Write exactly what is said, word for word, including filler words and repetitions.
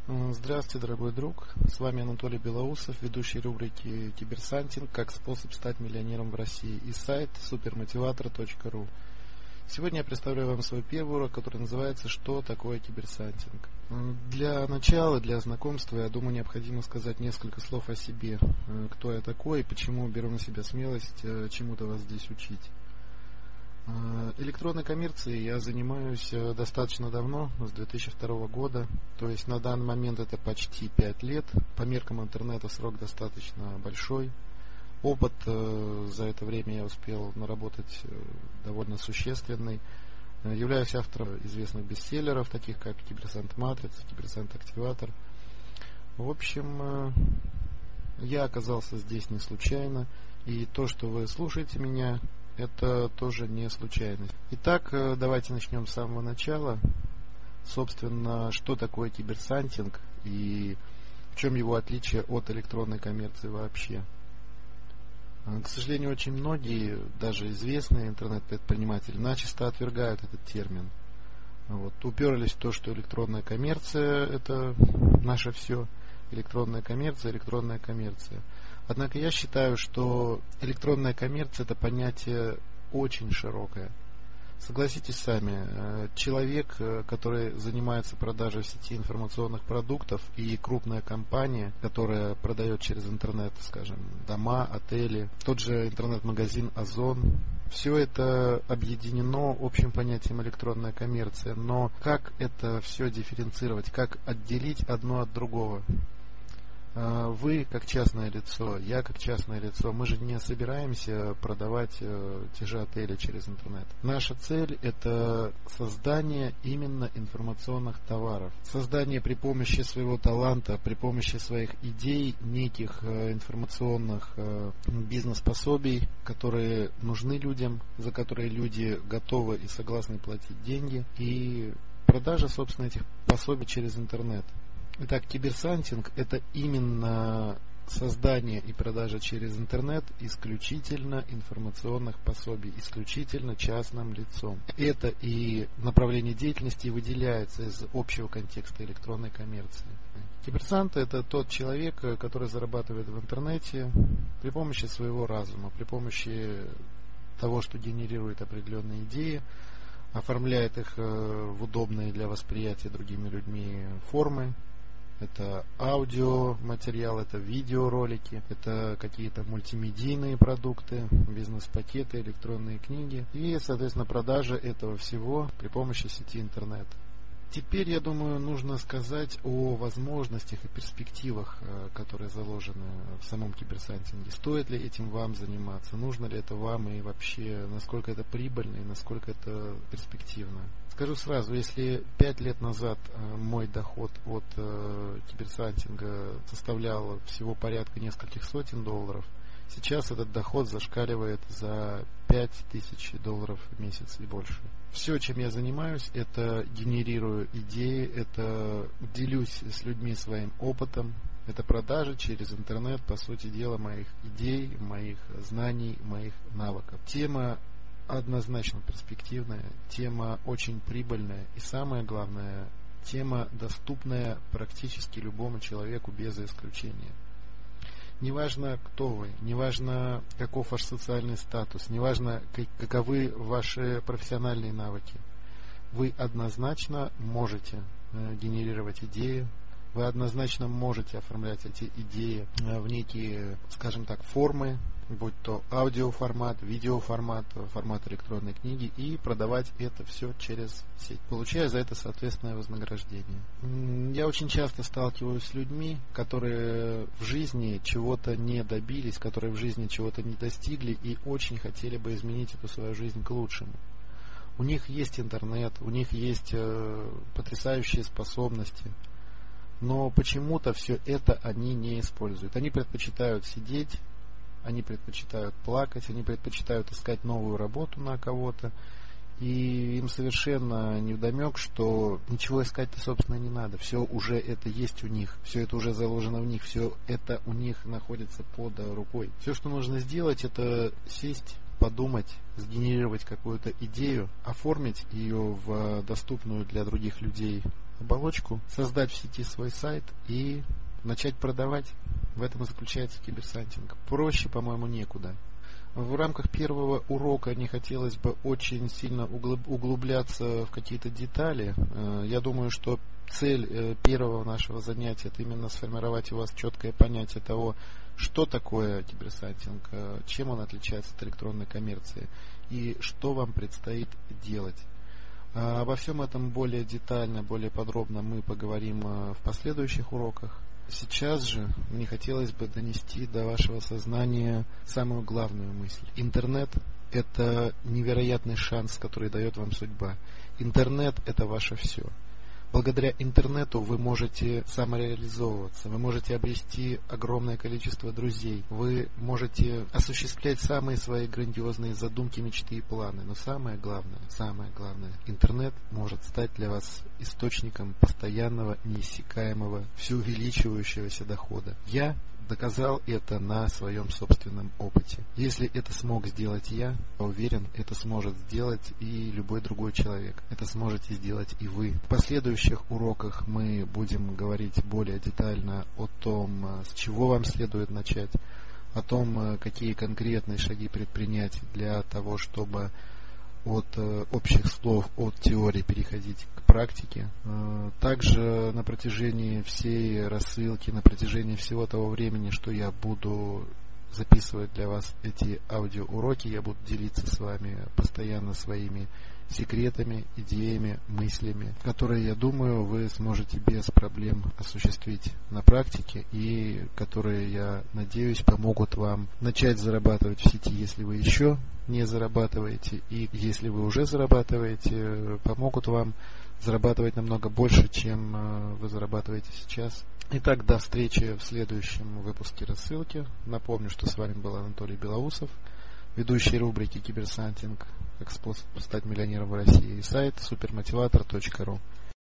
Здравствуйте, дорогой друг. С вами Анатолий Белоусов, ведущий рубрики «Киберсантинг. Как способ стать миллионером в России» и сайт супермотиватор точка ру. Сегодня я представляю вам свой первый урок, который называется «Что такое киберсантинг?». Для начала, для знакомства, я думаю, необходимо сказать несколько слов о себе. Кто я такой и почему беру на себя смелость чему-то вас здесь учить. Электронной коммерцией я занимаюсь достаточно давно, с две тысячи второго года, то есть на данный момент это почти пять лет. По меркам интернета срок достаточно большой. Опыт за это время я успел наработать довольно существенный. Являюсь автором известных бестселлеров, таких как «Киберсант Матрица», «Киберсант Активатор». В общем, я оказался здесь не случайно, и то, что вы слушаете меня, это тоже не случайность. Итак, давайте начнем с самого начала. Собственно, что такое киберсантинг и в чем его отличие от электронной коммерции вообще. К сожалению, очень многие, даже известные интернет-предприниматели, начисто отвергают этот термин. Вот, уперлись в то, что электронная коммерция – это наше все. Электронная коммерция, электронная коммерция. Однако я считаю, что электронная коммерция – это понятие очень широкое. Согласитесь сами, человек, который занимается продажей в сети информационных продуктов, и крупная компания, которая продает через интернет, скажем, дома, отели, тот же интернет-магазин Озон, все это объединено общим понятием электронная коммерция. Но как это все дифференцировать, как отделить одно от другого? Вы как частное лицо, я как частное лицо, мы же не собираемся продавать э, те же отели через интернет. Наша цель – это создание именно информационных товаров. Создание при помощи своего таланта, при помощи своих идей, неких э, информационных э, бизнес-пособий, которые нужны людям, за которые люди готовы и согласны платить деньги, и продажа, собственно, этих пособий через интернет. Итак, киберсантинг – это именно создание и продажа через интернет исключительно информационных пособий, исключительно частным лицом. Это и направление деятельности выделяется из общего контекста электронной коммерции. Киберсант – это тот человек, который зарабатывает в интернете при помощи своего разума, при помощи того, что генерирует определенные идеи, оформляет их в удобные для восприятия другими людьми формы. Это аудиоматериал, это видеоролики, это какие-то мультимедийные продукты, бизнес-пакеты, электронные книги и, соответственно, продажа этого всего при помощи сети интернет. Теперь, я думаю, нужно сказать о возможностях и перспективах, которые заложены в самом киберсантинге. Стоит ли этим вам заниматься, нужно ли это вам и вообще, насколько это прибыльно и насколько это перспективно. Скажу сразу, если пять лет назад мой доход от киберсантинга составлял всего порядка нескольких сотен долларов, сейчас этот доход зашкаливает за пять тысяч долларов в месяц и больше. Все, чем я занимаюсь, это генерирую идеи, это делюсь с людьми своим опытом, это продажа через интернет, по сути дела, моих идей, моих знаний, моих навыков. Тема однозначно перспективная, тема очень прибыльная и, самое главное, тема доступная практически любому человеку без исключения. Неважно, кто вы, неважно, каков ваш социальный статус, неважно, каковы ваши профессиональные навыки, вы однозначно можете генерировать идеи, вы однозначно можете оформлять эти идеи в некие, скажем так, формы, будь то аудиоформат, видеоформат, формат электронной книги, и продавать это все через сеть, получая за это соответственное вознаграждение. Я очень часто сталкиваюсь с людьми, которые в жизни чего-то не добились, которые в жизни чего-то не достигли и очень хотели бы изменить эту свою жизнь к лучшему. У них есть интернет, у них есть э, потрясающие способности, но почему-то все это они не используют. Они предпочитают сидеть, они предпочитают плакать, они предпочитают искать новую работу на кого-то, и им совершенно невдомек, что ничего искать-то, собственно, не надо. Все уже это есть у них, все это уже заложено в них, все это у них находится под рукой. Все, что нужно сделать, это сесть, подумать, сгенерировать какую-то идею, оформить ее в доступную для других людей оболочку, создать в сети свой сайт и начать продавать. В этом и заключается киберсантинг. Проще, по-моему, некуда. В рамках первого урока не хотелось бы очень сильно углубляться в какие-то детали. Я думаю, что цель первого нашего занятия — это именно сформировать у вас четкое понятие того, что такое киберсантинг, чем он отличается от электронной коммерции и что вам предстоит делать. Обо всем этом более детально, более подробно мы поговорим в последующих уроках. Сейчас же мне хотелось бы донести до вашего сознания самую главную мысль. Интернет – это невероятный шанс, который дает вам судьба. Интернет – это ваше все. Благодаря интернету вы можете самореализовываться, вы можете обрести огромное количество друзей, вы можете осуществлять самые свои грандиозные задумки, мечты и планы. Но самое главное, самое главное, интернет может стать для вас источником постоянного, неиссякаемого, всеувеличивающегося дохода. Я доказал это на своем собственном опыте. Если это смог сделать я, я уверен, это сможет сделать и любой другой человек. Это сможете сделать и вы. В последующих уроках мы будем говорить более детально о том, с чего вам следует начать, о том, какие конкретные шаги предпринять для того, чтобы от э, общих слов, от теории переходить к практике. Э, также на протяжении всей рассылки, на протяжении всего того времени, что я буду записывать для вас эти аудиоуроки, я буду делиться с вами постоянно своими секретами, идеями, мыслями, которые, я думаю, вы сможете без проблем осуществить на практике и которые, я надеюсь, помогут вам начать зарабатывать в сети, если вы еще не зарабатываете, и если вы уже зарабатываете, помогут вам зарабатывать намного больше, чем вы зарабатываете сейчас. Итак, до встречи в следующем выпуске рассылки. Напомню, что с вами был Анатолий Белоусов, ведущий рубрики «Киберсантинг. Как способ стать миллионером в России» и сайт супермотиватор точка ру.